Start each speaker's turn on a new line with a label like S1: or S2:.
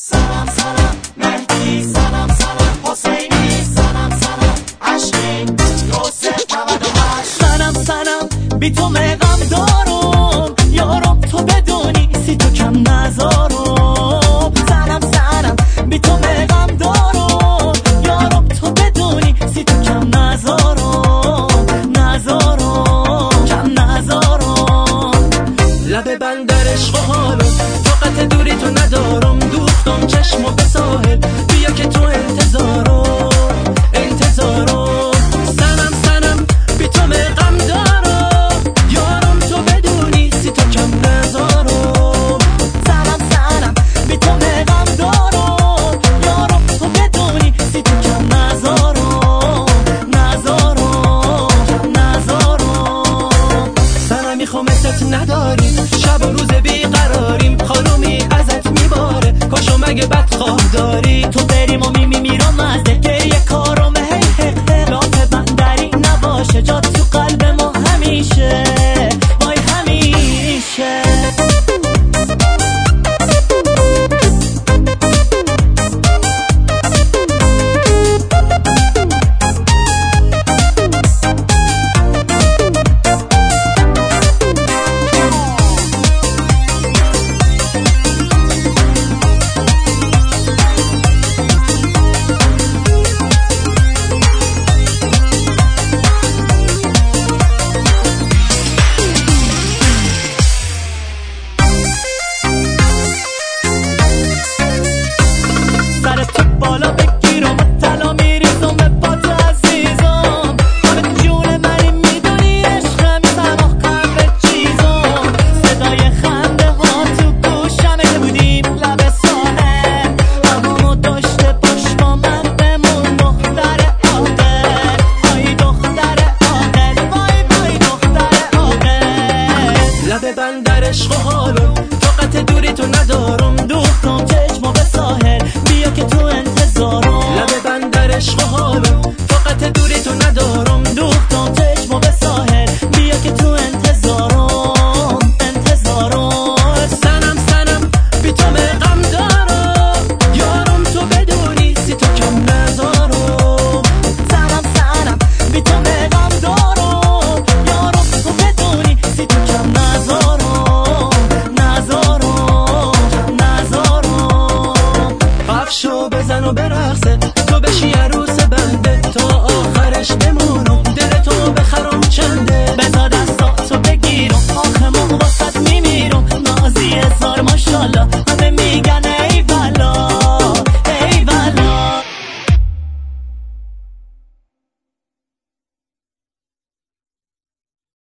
S1: سلام سلام مهدی، سلام سلام حسینی، سلام سلام عشقی یوسف 98.
S2: سلام سلام بی تو مقام دارم یارم، تو بدونی سی تو کم نذارم. سلام سلام بی تو مقام دارم یارم، تو بدونی سی تو کم نذارم کم نذارم.
S3: لب بندر عشق و حالم طاقت دوری تو ندارم، دوختم چشمو به ساحل بیا که تو انتظارم. سنم سنم بی تو مقام دارم یارم، تو بدونی سی تو کم نذارم.
S2: سلام سلام بی تو مقام دارم یارم، تو بدونی سی تو کم نذارم
S3: سنم میخوام ست نداریم، شب و روز بیقراریم، خانومی ازت میباره کاشو مگه بدخواه داری.
S2: تو بریم و میرم از گریه کارم، هی لاف بندری نباشه جات تو قلب ما همیشه، وای همیشه. تو بالا بگیرم و طلا میریزم به پات عزیزم، همه جون منی میدونی عشقم سماخم به چیزم. صدای خنده ها تو گوشمه که بودیم لب ساحل، همونو داشته باش با من بمون دختر عاقل. وای دختر عاقل، وای دختر عاقل.
S3: لب بندر عشق و حالم طاقت دوری تو ندارم،
S2: دوختم چشمو به ساحل بیا که تو انتظارم.
S3: لب بندر عشق و حالم طاقت دوری تو ندارم،
S2: دوختم چشمو به ساحل بیا که تو انتظارم.
S3: سنم بی تو مقام دارم یارم، تو بدونی سی تو کم نذارم.
S2: سلام بی تو مقام دارم یارم، تو بدونی سی تو کم نذارم.
S3: قفشو بزن و برقصه تو بشی عروس بنده، تا آخرش بمونم دل تو بخرم چنده.
S2: بزا دستاتو بگیرم آخه من واسط میمیرم، نازی هزار ماشالله